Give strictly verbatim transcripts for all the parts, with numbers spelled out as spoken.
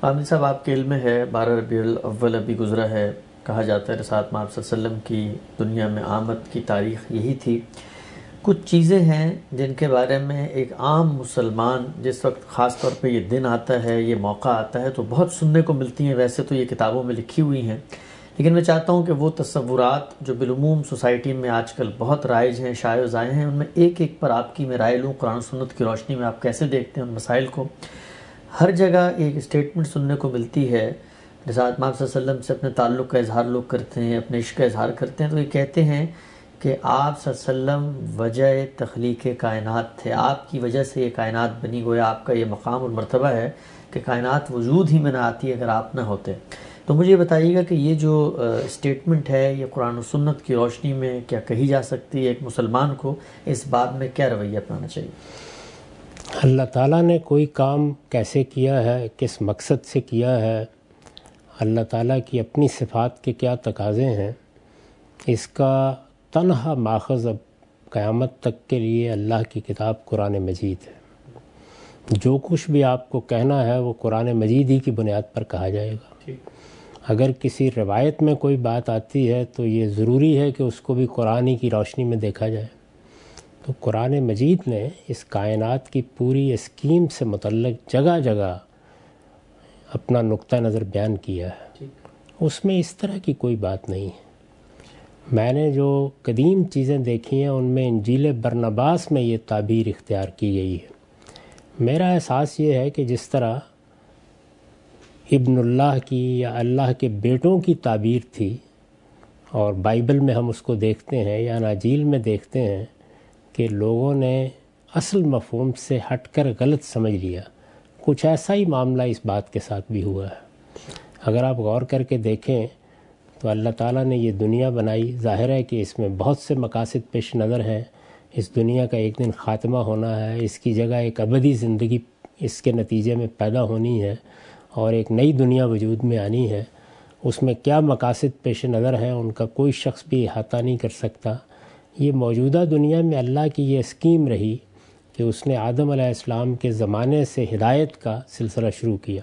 عامر صاحب، آپ کے علم میں ہے بارہ ربیع الاول ابھی گزرا ہے، کہا جاتا ہے رسالت مآب صلی اللہ علیہ وسلم کی دنیا میں آمد کی تاریخ یہی تھی۔ کچھ چیزیں ہیں جن کے بارے میں ایک عام مسلمان جس وقت خاص طور پہ یہ دن آتا ہے، یہ موقع آتا ہے، تو بہت سننے کو ملتی ہیں۔ ویسے تو یہ کتابوں میں لکھی ہوئی ہیں، لیکن میں چاہتا ہوں کہ وہ تصورات جو بالعموم سوسائٹی میں آج کل بہت رائج ہیں، شائع و زائع ہیں، ان میں ایک ایک پر آپ کی میں رائے لوں۔ قرآن و سنت کی روشنی میں آپ کیسے دیکھتے ہیں ان مسائل کو؟ ہر جگہ ایک اسٹیٹمنٹ سننے کو ملتی ہے، رسالت مآب صلی اللہ علیہ وسلم سے اپنے تعلق کا اظہار لوگ کرتے ہیں، اپنے عشق کا اظہار کرتے ہیں، تو یہ کہتے ہیں کہ آپ صلی اللہ علیہ وسلم وجہ تخلیق کائنات تھے، آپ کی وجہ سے یہ کائنات بنی، گویا آپ کا یہ مقام اور مرتبہ ہے کہ کائنات وجود ہی میں نہ آتی اگر آپ نہ ہوتے۔ تو مجھے یہ بتائیے گا کہ یہ جو اسٹیٹمنٹ ہے یہ قرآن و سنت کی روشنی میں کیا کہی جا سکتی ہے؟ ایک مسلمان کو اس بات میں کیا رویہ اپنانا چاہیے؟ اللہ تعالیٰ نے کوئی کام کیسے کیا ہے، کس مقصد سے کیا ہے، اللہ تعالیٰ کی اپنی صفات کے کیا تقاضے ہیں، اس کا تنہا ماخذ اب قیامت تک کے لیے اللہ کی کتاب قرآن مجید ہے۔ جو کچھ بھی آپ کو کہنا ہے وہ قرآن مجید ہی کی بنیاد پر کہا جائے گا۔ اگر کسی روایت میں کوئی بات آتی ہے تو یہ ضروری ہے کہ اس کو بھی قرآن ہی کی روشنی میں دیکھا جائے۔ تو قرآن مجید نے اس کائنات کی پوری اسکیم سے متعلق جگہ جگہ اپنا نقطہ نظر بیان کیا ہے، اس میں اس طرح کی کوئی بات نہیں ہے۔ میں نے جو قدیم چیزیں دیکھی ہیں ان میں انجیل برنباس میں یہ تعبیر اختیار کی گئی ہے۔ میرا احساس یہ ہے کہ جس طرح ابن اللہ کی یا اللہ کے بیٹوں کی تعبیر تھی، اور بائبل میں ہم اس کو دیکھتے ہیں یا اناجیل میں دیکھتے ہیں کہ لوگوں نے اصل مفہوم سے ہٹ کر غلط سمجھ لیا، کچھ ایسا ہی معاملہ اس بات کے ساتھ بھی ہوا ہے۔ اگر آپ غور کر کے دیکھیں تو اللہ تعالیٰ نے یہ دنیا بنائی، ظاہر ہے کہ اس میں بہت سے مقاصد پیش نظر ہیں۔ اس دنیا کا ایک دن خاتمہ ہونا ہے، اس کی جگہ ایک ابدی زندگی اس کے نتیجے میں پیدا ہونی ہے اور ایک نئی دنیا وجود میں آنی ہے۔ اس میں کیا مقاصد پیش نظر ہیں ان کا کوئی شخص بھی احاطہ نہیں کر سکتا۔ یہ موجودہ دنیا میں اللہ کی یہ اسکیم رہی کہ اس نے آدم علیہ السلام کے زمانے سے ہدایت کا سلسلہ شروع کیا۔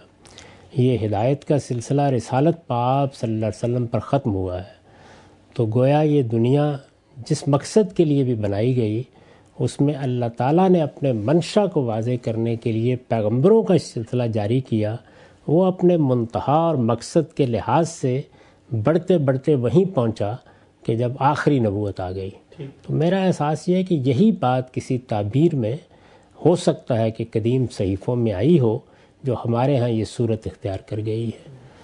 یہ ہدایت کا سلسلہ رسالت پاک صلی اللہ علیہ وسلم پر ختم ہوا ہے۔ تو گویا یہ دنیا جس مقصد کے لیے بھی بنائی گئی، اس میں اللہ تعالیٰ نے اپنے منشا کو واضح کرنے کے لیے پیغمبروں کا سلسلہ جاری کیا۔ وہ اپنے منتہا اور مقصد کے لحاظ سے بڑھتے بڑھتے وہیں پہنچا کہ جب آخری نبوت آ گئی۔ تو میرا احساس یہ ہے کہ یہی بات کسی تعبیر میں ہو سکتا ہے کہ قدیم صحیفوں میں آئی ہو جو ہمارے ہاں یہ صورت اختیار کر گئی ہے۔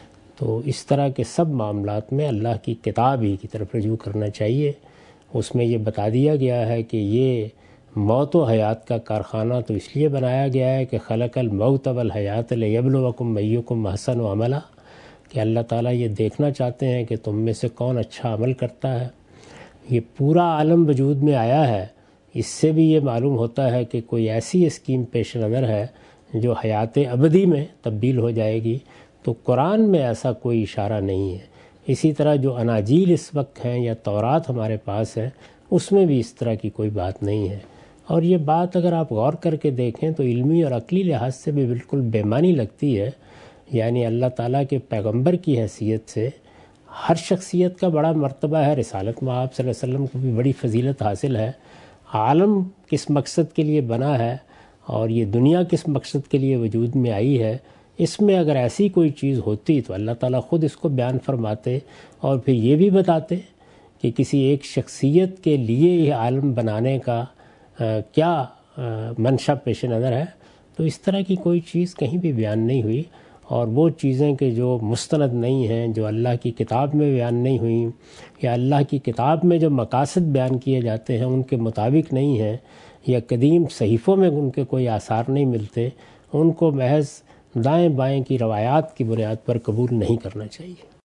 تو اس طرح کے سب معاملات میں اللہ کی کتاب ہی کی طرف رجوع کرنا چاہیے۔ اس میں یہ بتا دیا گیا ہے کہ یہ موت و حیات کا کارخانہ تو اس لیے بنایا گیا ہے کہ خلق الموت والحیات لیبلوکم ایکم احسن عملا، کہ اللہ تعالیٰ یہ دیکھنا چاہتے ہیں کہ تم میں سے کون اچھا عمل کرتا ہے۔ یہ پورا عالم وجود میں آیا ہے، اس سے بھی یہ معلوم ہوتا ہے کہ کوئی ایسی اسکیم پیش نظر ہے جو حیات ابدی میں تبدیل ہو جائے گی۔ تو قرآن میں ایسا کوئی اشارہ نہیں ہے۔ اسی طرح جو اناجیل اس وقت ہیں یا تورات ہمارے پاس ہے، اس میں بھی اس طرح کی کوئی بات نہیں ہے۔ اور یہ بات اگر آپ غور کر کے دیکھیں تو علمی اور عقلی لحاظ سے بھی بالکل بے معنی لگتی ہے۔ یعنی اللہ تعالیٰ کے پیغمبر کی حیثیت سے ہر شخصیت کا بڑا مرتبہ ہے، رسالت مآب صلی اللہ علیہ وسلم کو بھی بڑی فضیلت حاصل ہے۔ عالم کس مقصد کے لیے بنا ہے اور یہ دنیا کس مقصد کے لیے وجود میں آئی ہے، اس میں اگر ایسی کوئی چیز ہوتی تو اللہ تعالیٰ خود اس کو بیان فرماتے اور پھر یہ بھی بتاتے کہ کسی ایک شخصیت کے لیے یہ عالم بنانے کا کیا منشا پیش نظر ہے۔ تو اس طرح کی کوئی چیز کہیں بھی بیان نہیں ہوئی، اور وہ چیزیں کہ جو مستند نہیں ہیں، جو اللہ کی کتاب میں بیان نہیں ہوئیں، یا اللہ کی کتاب میں جو مقاصد بیان کیے جاتے ہیں ان کے مطابق نہیں ہیں، یا قدیم صحیفوں میں ان کے کوئی آثار نہیں ملتے، ان کو محض دائیں بائیں کی روایات کی بنیاد پر قبول نہیں کرنا چاہیے۔